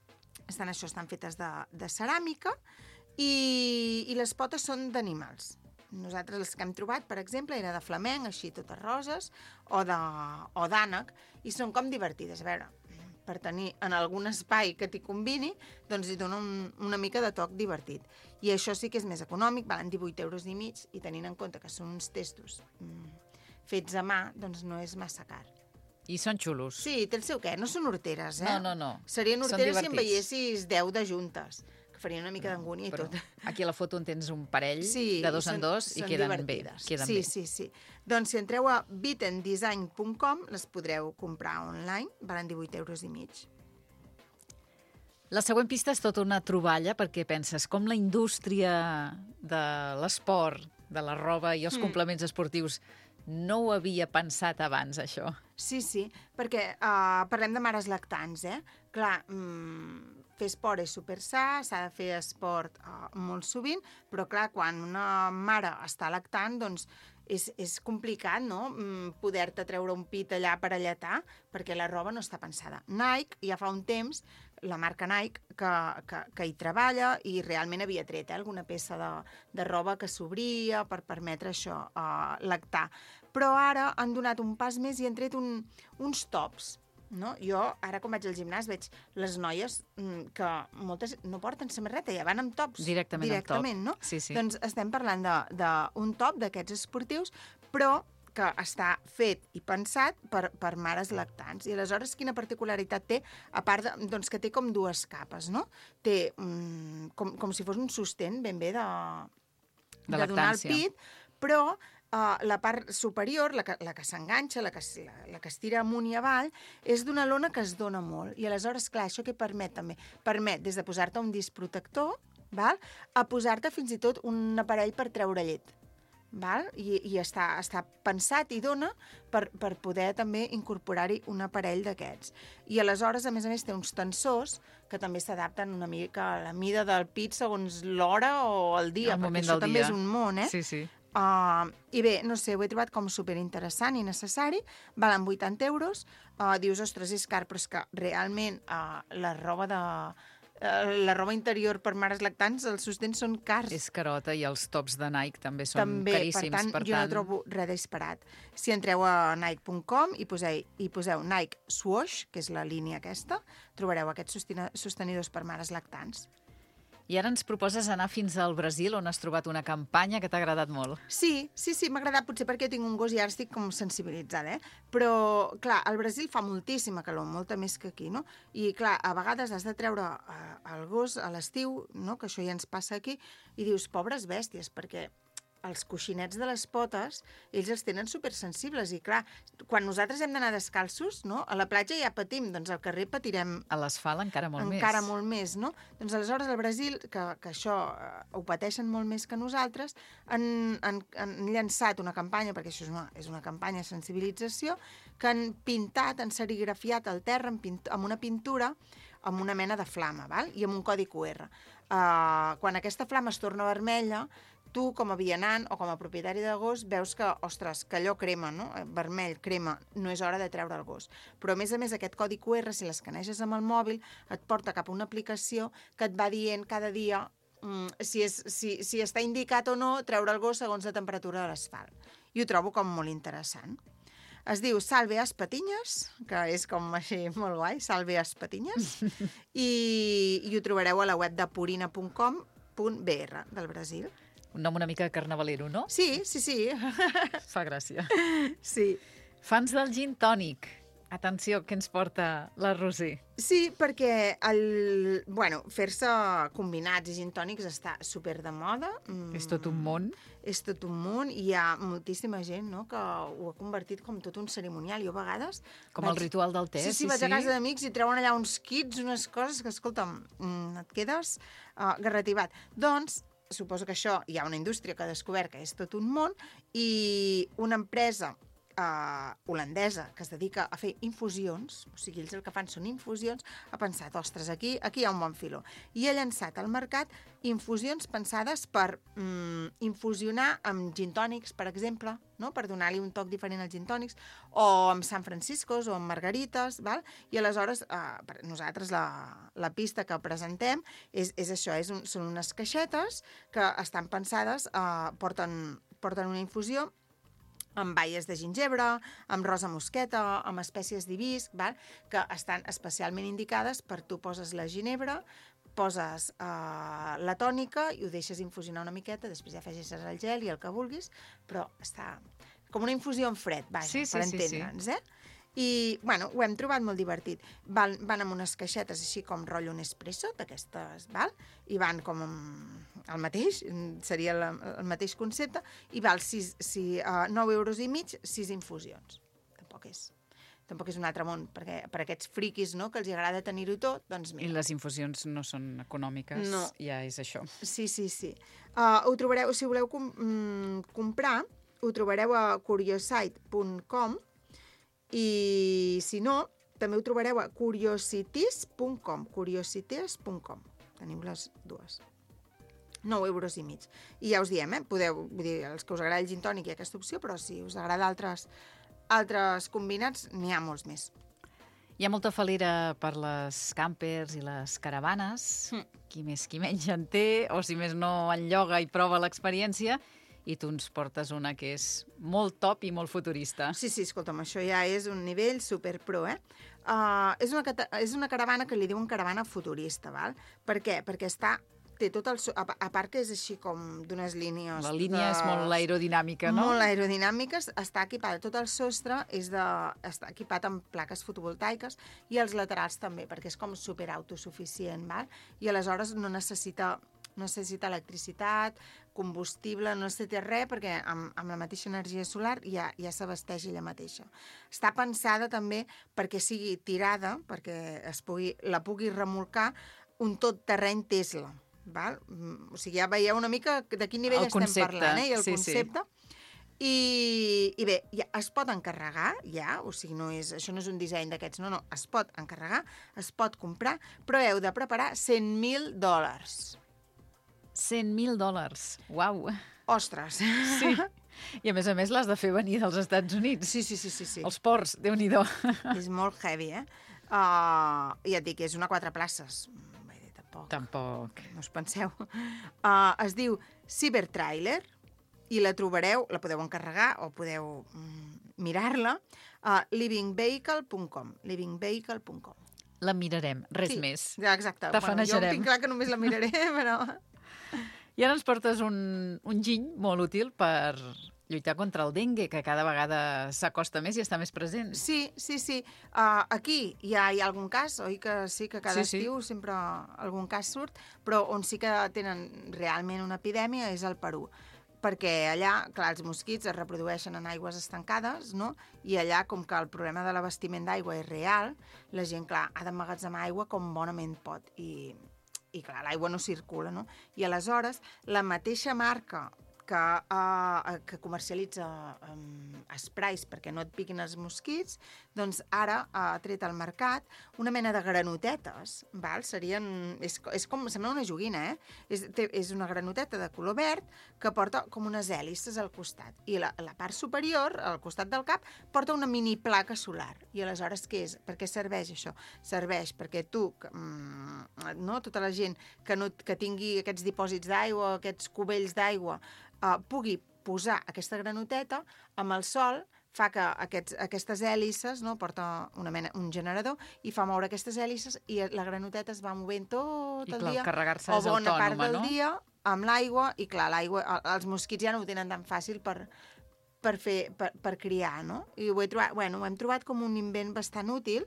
fetes de ceràmica, i les potes són d'animals. Nosaltres les que hem trobat, per exemple, era de flamenc, així totes roses, o d'ànec, i són com divertides. A veure, per tenir en algun espai que t'hi combini, doncs hi dona una mica de toc divertit. I això sí que és més econòmic, valen 18,5 euros, i tenint en compte que són uns testos fets a mà, doncs no és massa car. I són xulos. Sí, té el seu què, no són horteres, No. Serien horteres si en veiessis 10 de juntes, que farien una mica d'angúnia i tot. Aquí a la foto en tens un parell de 2 en 2 i queden bé. Sí. Doncs si entreu a beatendesign.com les podreu comprar online, valen 18,5 euros. La següent pista és tota una troballa perquè penses com la indústria de l'esport, de la roba i els complements esportius no ho havia pensat abans, això. Sí, perquè parlem de mares lactants, Clar, fer esport és super sa, s'ha de fer esport molt sovint, però clar, quan una mare està lactant, doncs és complicat, no?, poder-te treure un pit allà per alletar, perquè la roba no està pensada. Nike, ja fa un temps, la marca Nike, que hi treballa i realment havia tret alguna peça de roba que s'obria per permetre això, lactar. Però ara han donat un pas més i han tret uns tops, no? Jo, ara quan vaig al gimnàs, veig les noies que moltes no porten samarreta, ja van amb tops. Directament, no? Sí. Doncs estem parlant d'un top d'aquests esportius, però que està fet i pensat per mares lactants. I aleshores, quina particularitat té? A part que té com dues capes, no? Té com si fos un sostén ben bé de donar el pit, però la part superior, la que s'enganxa, la que es tira amunt i avall, és d'una lona que es dona molt. I aleshores, clar, això què permet també? Permet des de posar-te un disc protector, a posar-te fins i tot un aparell per treure llet. I està pensat i dona per poder també incorporar-hi un aparell d'aquests. I aleshores, a més, té uns tensors que també s'adapten una mica a la mida del pit segons l'hora o el dia, perquè això també és un món, Sí. I bé, no sé, ho he trobat com superinteressant i necessari, valen 80 euros, dius, ostres, és car, però és que realment la roba la roba interior per mares lactants, els sostens són cars. És carota i els tops de Nike també són caríssims. Per tant, jo no trobo res disparat. Si entreu a Nike.com i poseu Nike Swoosh, que és la línia aquesta, trobareu aquests sostenidors per mares lactants. I ara ens proposes anar fins al Brasil, on has trobat una campanya que t'ha agradat molt. Sí, m'ha agradat, potser perquè tinc un gos i ara estic com sensibilitzada, Però, clar, al Brasil fa moltíssima calor, molta més que aquí, no? I, clar, a vegades has de treure el gos a l'estiu, no?, que això ja ens passa aquí, i dius, pobres bèsties, perquè els coixinets de les potes, ells els tenen supersensibles i, clar, quan nosaltres hem d'anar descalços, no? A la platja ja patim, doncs al carrer patirem... A l'asfalt encara molt més. Encara molt més, no? Doncs aleshores al Brasil, que això ho pateixen molt més que nosaltres, han llançat una campanya, perquè això és una campanya de sensibilització, que han pintat, han serigrafiat el terra amb una pintura, amb una mena de flama, val? I amb un codi QR. Quan aquesta flama es torna vermella, tu, com a vianant o com a propietari de gos, veus que, ostres, que allò crema, no? Vermell, crema, no és hora de treure el gos. Però, a més, aquest codi QR, si l'escaneges amb el mòbil, et porta cap a una aplicació que et va dient cada dia si està indicat o no treure el gos segons la temperatura de l'asfalt. I ho trobo com molt interessant. Es diu Salve as Patinyes, que és com així molt guai, Salve as Patinyes, i ho trobareu a la web de purina.com.br del Brasil. Un nom una mica carnavalero, no? Sí. Fa gràcia. Sí. Fans del gin tònic. Atenció, què ens porta la Roser? Sí, perquè fer-se combinats i gin tònics està super de moda. És tot un món. És tot un món i hi ha moltíssima gent, no?, que ho ha convertit com tot un cerimonial. Jo a vegades... Com el ritual del te. Sí, vaig a casa d'amics i treuen allà uns kits, unes coses que, escolta'm, et quedes garrativat. Doncs, suposo que això hi ha una indústria que ha descobert que és tot un món i una empresa holandesa que es dedica a fer infusions, o sigui, ells el que fan són infusions, ha pensat, ostres, aquí hi ha un bon filó. I ha llançat al mercat infusions pensades per infusionar amb gin tònics, per exemple, no?, per donar-li un toc diferent als gin tònics, o amb San Franciscos, o amb margarites, val? I aleshores, nosaltres la pista que presentem és això, són unes caixetes que estan pensades, porten una infusió amb baies de gingebre, amb rosa mosqueta, amb espècies d'hibisc, que estan especialment indicades per tu poses la ginebra, poses la tònica i ho deixes infusionar una miqueta, després ja afegeixes el gel i el que vulguis, però està com una infusió en fred, vaja, per entendre'ns, I, ho hem trobat molt divertit. Van amb unes caixetes així com rotllo Nespresso, d'aquestes, i van com el mateix, seria el mateix concepte, i val 9,5 euros, 6 infusions. Tampoc és un altre món, perquè per aquests friquis, no?, que els agrada tenir-ho tot, doncs mira. I les infusions no són econòmiques, ja és això. Sí. Ho trobareu, si voleu comprar, ho trobareu a curiosite.com i, si no, també ho trobareu a curiosities.com. Teniu les dues. 9,5 euros. I ja us diem, podeu, vull dir, els que us agrada el gin tònic hi ha aquesta opció, però si us agrada altres combinats, n'hi ha molts més. Hi ha molta falera per les campers i les caravanes. Qui més qui menys en té, o si més no en lloga i prova l'experiència, i tu ens portes una que és molt top i molt futurista. Sí, escolta'm, això ja és un nivell superpro, És una caravana que li diuen caravana futurista, val? Per què? Perquè té tot el... A part que és així com d'unes línies... La línia és molt aerodinàmica, no? Molt aerodinàmiques, està equipada. Tot el sostre està equipat amb plaques fotovoltaiques i els laterals també, perquè és com superautosuficient, val? I aleshores no necessita electricitat, combustible, no necessita res, perquè amb la mateixa energia solar ja s'abasteix ella mateixa. Està pensada també perquè sigui tirada, perquè la pugui remolcar un tot-terreny Tesla. Val? O sigui, ja veieu una mica de quin nivell estem parlant, i el concepte. I bé, es pot encarregar, o sigui, això no és un disseny d'aquests, no, es pot encarregar, es pot comprar, però heu de preparar $100,000. $100,000, uau! Ostres! Sí, i a més l'has de fer venir dels Estats Units. Sí. Els ports, Déu-n'hi-do. És molt heavy, Ja et dic, és una 4 places. Tampoc. No us penseu. Es diu Cybertrailer i la trobareu, la podeu encarregar o podeu mirar-la a livingvehicle.com. La mirarem, res més. Exacte. Tafanejarem. Jo tinc clar que només la miraré, però... I ara ens portes un giny molt útil per lluitar contra el dengue, que cada vegada s'acosta més i està més present. Sí. Aquí ja hi ha algun cas, oi que sí, que cada estiu sempre algun cas surt, però on sí que tenen realment una epidèmia és al Perú, perquè allà, clar, els mosquits es reprodueixen en aigües estancades, no? I allà, com que el problema de l'abastiment d'aigua és real, la gent, clar, ha d'emmagatzemar aigua com bonament pot, i clar, l'aigua no circula, no? I aleshores, la mateixa marca que comercialitza sprays perquè no et piquin els mosquits, doncs ara ha tret al mercat una mena de granotetes, val? És com, sembla una joguina, és una granoteta de color verd que porta com unes hèlices al costat. I la part superior, al costat del cap, porta una mini placa solar. I aleshores què és? Per què serveix això? Serveix perquè tu, tota la gent que tingui aquests dipòsits d'aigua, aquests cubells d'aigua, pugui posar aquesta granoteta amb el sol, fa que aquestes hèlices, porta un generador, i fa moure aquestes hèlices i la granoteta es va movent tot el dia, carregar-se o és bona part autònoma, del no? dia, amb l'aigua, i clar, l'aigua, els mosquits ja no ho tenen tan fàcil per criar, no? I ho hem trobat com un invent bastant útil,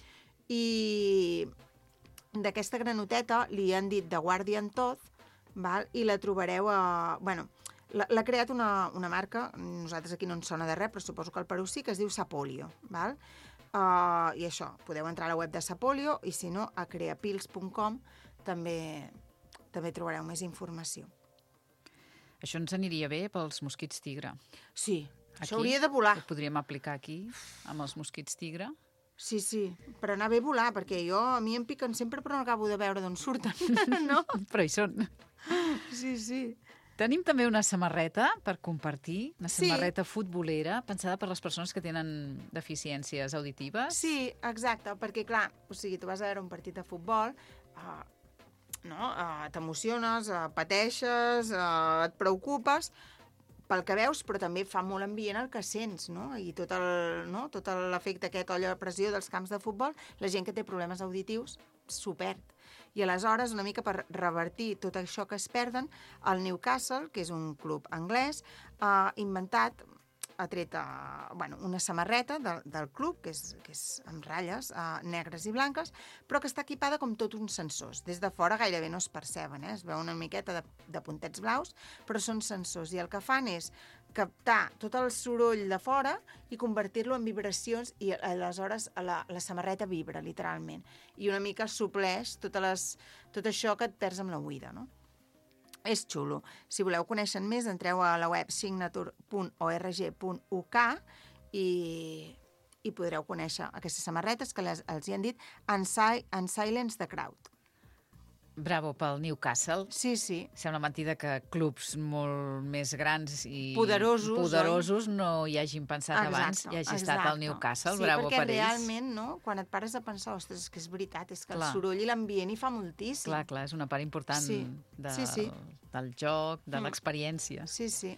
i d'aquesta granoteta li han dit The Guardian Toad, i la trobareu a... L'ha creat una marca, nosaltres aquí no ens sona de res, però suposo que al Perú sí, que es diu Sapolio. I això, podeu entrar a la web de Sapolio, i si no, a creapils.com també trobareu més informació. Això ens aniria bé pels mosquits tigre. Sí, això hauria de volar. Ho podríem aplicar aquí, amb els mosquits tigre. Sí, per anar bé a volar, perquè a mi em piquen sempre, però no acabo de veure d'on surten, no? Però hi són. Sí. Tenim també una samarreta per compartir, una samarreta futbolera, pensada per les persones que tenen deficiències auditives. Sí, exacte, perquè clar, tu vas a veure un partit de futbol, t'emociones, pateixes, et preocupes pel que veus, però també fa molt ambient el que sents, no? I tot l'efecte aquest, olla de pressió dels camps de futbol, la gent que té problemes auditius s'ho perd. I aleshores, una mica per revertir tot això que es perden, el Newcastle, que és un club anglès, ha tret una samarreta del club, que és amb ratlles negres i blanques, però que està equipada com tot uns sensors. Des de fora gairebé no es perceben, es veu una miqueta de puntets blaus, però són sensors, i el que fan és captar tot el soroll de fora i convertir-lo en vibracions, i aleshores la samarreta vibra, literalment, i una mica supleix tot això que et perds amb la buida, no? És xulo. Si voleu conèixer més, entreu a la web signature.org.uk i podreu conèixer aquestes samarretes que els hi han dit Silence the Crowd. Bravo pel Newcastle. Sí. Sembla mentida que clubs molt més grans i poderosos no hi hagin pensat abans i hagi estat el Newcastle. Bravo per ells. Sí, perquè realment, no, quan et pares a pensar, ostres, és que és veritat, és que el soroll i l'ambient hi fa moltíssim. Clar, és una part important del joc, de l'experiència. Sí.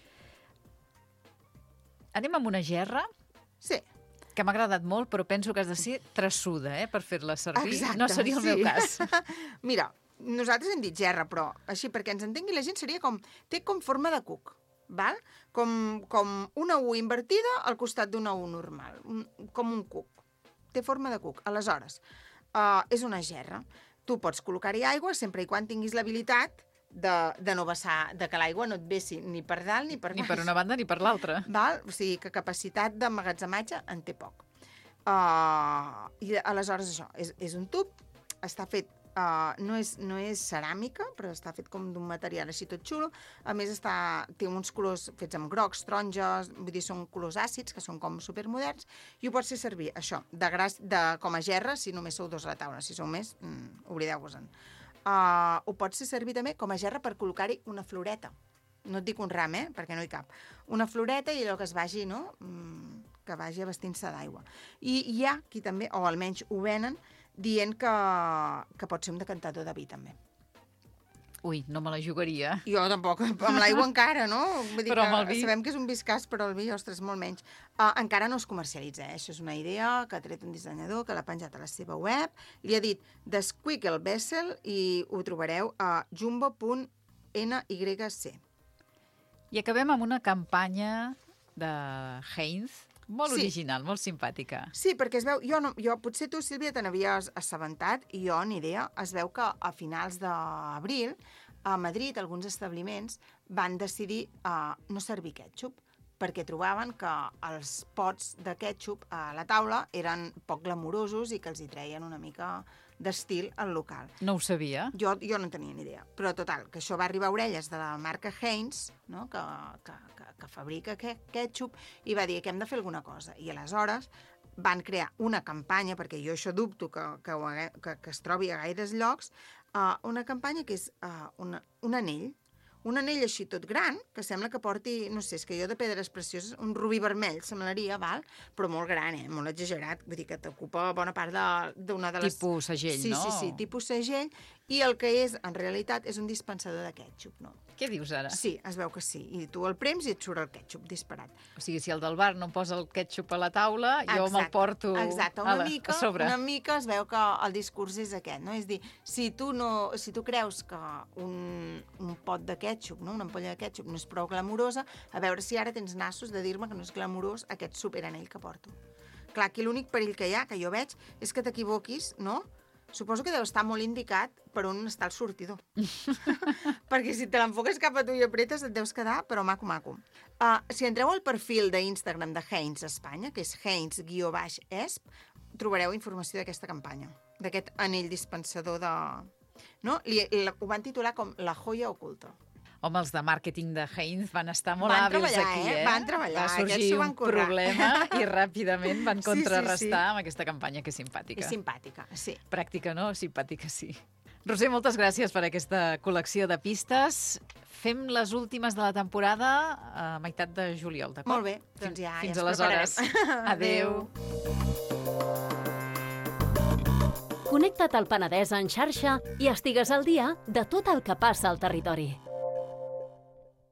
Anem amb una gerra? Sí. Que m'ha agradat molt, però penso que has de ser traçuda, per fer-la servir. Exacte, no seria el meu cas. Mira, nosaltres hem dit gerra, però així, perquè ens entengui la gent, té com forma de cuc, val? Com una U invertida al costat d'una U normal, com un cuc. Té forma de cuc. Aleshores, és una gerra. Tu pots col·locar-hi aigua sempre i quan tinguis l'habilitat de no vessar, de que l'aigua no et vessi ni per dalt ni per baix. Ni per una banda ni per l'altra. O sigui, que capacitat d'emmagatzematge en té poc. I aleshores això, és un tub, està fet, no és ceràmica, però està fet com d'un material així tot xulo. A més, té uns colors fets amb grocs, taronges, vull dir, són colors àcids, que són com supermoderns, i ho pots fer servir, això, com a gerra, si només sou dos a la taula. Si sou més, oblideu-vos-en. Ho pots fer servir també com a gerra per col·locar-hi una floreta. No et dic un ram, perquè no hi cap. Una floreta i allò que es vagi, no?, que vagi abastint-se d'aigua. I hi ha qui també, o almenys ho venen, dient que pot ser un decantador de vi, també. Ui, no me la jugaria. Jo tampoc, amb l'aigua encara, no? Vull dir Però que amb el vi... Sabem que és un viscàs, però el vi, ostres, molt menys. Encara no es comercialitza, Això és una idea que ha tret un dissenyador, que l'ha penjat a la seva web. Li ha dit The Squiggle Vessel i ho trobareu a jumbo.nyc. I acabem amb una campanya de Heinz, molt original, molt simpàtica. Sí, perquè es veu... Jo potser tu, Sílvia, te n'havies assabentat, i jo ni idea. Es veu que a finals d'abril, a Madrid, alguns establiments van decidir no servir ketchup, perquè trobaven que els pots de ketchup a la taula eren poc glamurosos i que els hi treien una mica d'estil al local. No ho sabia? Jo no tenia ni idea. Però, total, que això va arribar a orelles de la marca Heinz, no? que fabrica ketchup, i va dir que hem de fer alguna cosa. I aleshores van crear una campanya, perquè jo això dubto que es trobi a gaires llocs, una campanya que és un anell així tot gran, que sembla que porti, no sé, és que jo de pedres precioses, un rubí vermell semblaria, val? Però molt gran, molt exagerat, vull dir que t'ocupa bona part d'una de les... Tipus segell, no? Sí, tipus segell, i el que és, en realitat, és un dispensador de ketchup, no? Què dius ara? Sí, es veu que sí, i tu el prems i et surt el ketchup disparat. O sigui, si el del bar no posa el ketchup a la taula, jo me'l porto a sobre. Una mica es veu que el discurs és aquest, no? És dir, si tu creus que un pot de ketchup, no? Una ampolla de ketchup no és prou glamurosa, a veure si ara tens nassos de dir-me que no és glamurós aquest superanell que porto. Clar, aquí l'únic perill que hi ha, que jo veig, és que t'equivoquis, no? Suposo que deu estar molt indicat per on està el sortidor. Perquè si te l'enfoques cap a tu i apretes, et deus quedar, però maco. Si entreu al perfil d'Instagram de Heinz Espanya, que és Heinz_esp, trobareu informació d'aquesta campanya, d'aquest anell dispensador de... No? Ho van titular com La joia oculta. Home, els de màrqueting de Heinz van estar molt hàbils aquí, Van treballar, va sorgir un problema i ràpidament van contrarrestar amb aquesta campanya, que és simpàtica. És simpàtica, sí. Pràctica no, simpàtica sí. Roser, moltes gràcies per aquesta col·lecció de pistes. Fem les últimes de la temporada a meitat de juliol, d'acord? Molt bé, doncs ja Fins aleshores. Adéu. Connecta't al Penedès en xarxa i estigues al dia de tot el que passa al territori.